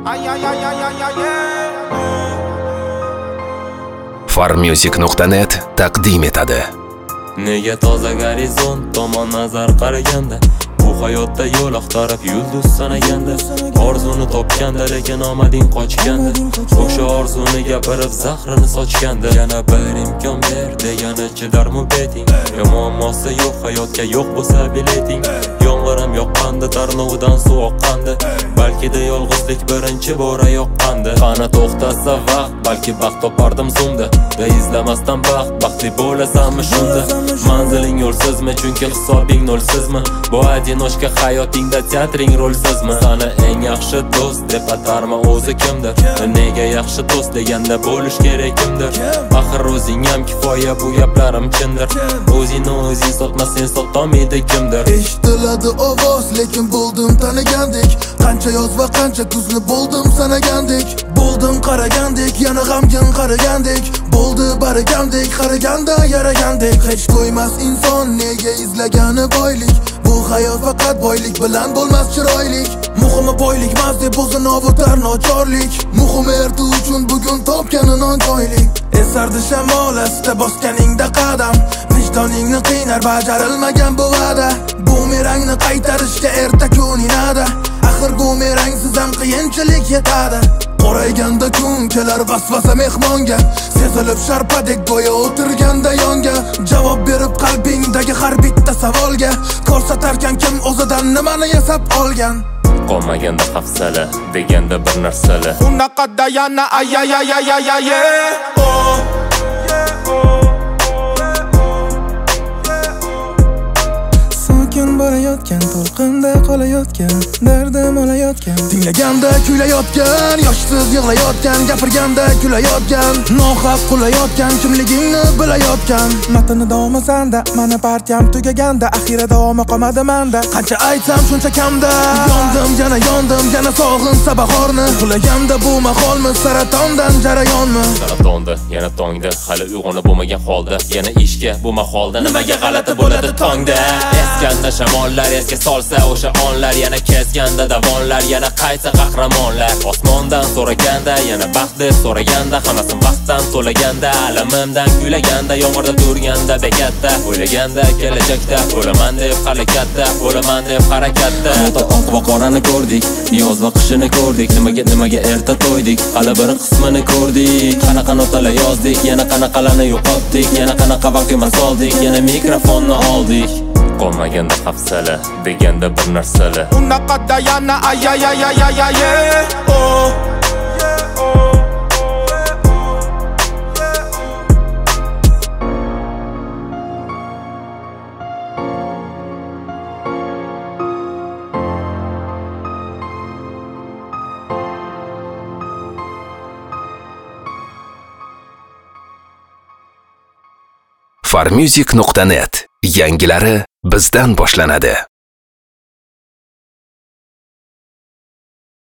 Farmusic.net taqdim etadi. Nega toza gorizont tomon nazar qaraganda, bu hayotda yo'l axtarib yulduz sanaganda, orzuni topganda lekin omading qochganda, o'sha orzuni gapirib zahrini sochganda, yana bir imkon ber degani chidarmi beting? Muammosi yo'q hayotga yo'q bo'lsa bileting. Yomg'ir ham yoqqanda, tarnovidan suv oqqanda, balki-da yolg'izlik birinchi bora yoqqanda. Qani to'xtasa vaqt, balki baxt topardim zumda. Da izlamasdan baxtli bo'lasanmi shunda? Manziling yo'lsizmi, chunki hisobing nolsizmi? Bu одиночка hayotingda teatring rolsizmi? Sana eng yaxshi do'st deb atarma o'zi kimdir? Nega yaxshi do'st deganda bo'lish kerak kimdir? Axir o'zing ham kifoya, bu gaplarim chindir. O'zingni o'zing sotma, sen sotolmaydi kimdir? Eshitiladi ovoz, lekin bo'ldim tanigandek. Qancha yoz va qancha kuzni bo'ldim sanagandek. Bo'ldim qaragandek, yana g'amgin qaragandek. Bo'ldi baragandek, qaraganda yaragandek. Hech to'ymas inson nega izlagani boylik. Bu hayot faqat boylik bilan bo'lmas chiroylik. Muhimi boylik emas deb o'zini ovutar nochorlik. Muhimi erta uchun bugun topgani nonjoylik. Esardi shamol asta bosganingda qadam, vijdoningni qiynar bajarilmagan bu va'da. Bumerangni qaytarishga erta kun inada. Axir bumerangsiz ham qiyinchilik yetadi. Qorayganda kun kelar vasvasa mehmonga, sezilib sharpadek go'yo o'tirganda yonga. Javob berib qalbingdagi har bitta savolga, ko'rsatarkan kim o'zidan nimani yasab olgan. Qolmaganda hafsala deganda bir narsalar. Unaqada yana ay oh. Sokin borayotgan, to'lqinda qolayotgan, dardim olayotgan, tinglaganda kuylayotgan, yoshsiz yig'layotgan, gapirganda kulayotgan, nohaq qulayotgan, kimligingni bilayotgan. Matni davomi sanda, mani partiyam tugaganda, axira davomi qolmadi menda. Qancha aytsam shuncha kamda. Yondim, yana sog'insa bahorni. Uxlaganda bu maholmi, saratondan jarayonmi? Saratonda, yana tongda, hali uyg'onib bo'lmagan holda, yana ishga bu maholda nimaga g'alati bo'ladi tongda? Eskanda shamollar esga solsa o'sha onlar, yana kesganda davonlar, yana qayta qahramonlar. Osmondan so'raganda, yana baxt deb so'raganda, hammasi vaqtdan to'laganda, alamimdan kuylaganda, yomg'irda turganda bekatda, o'ylaganda kelajakda bo'laman deb harakatda, bo'laman deb harakatda. Oq va qorani ko'rdik, yoz va qishini ko'rdik, nimaga erta to'ydik, hali bir qismini ko'rdik. Qanaqa notalar yozdik, yana qanaqalarni yo'qotdik, yana qanaqa vaqtga soldik, yana mikrofonni oldik. Qolmaganda hafsala deganda bir narsalar. Unaqada yana ay oh. Farmusic.net yangilari bizdan boshlanadi.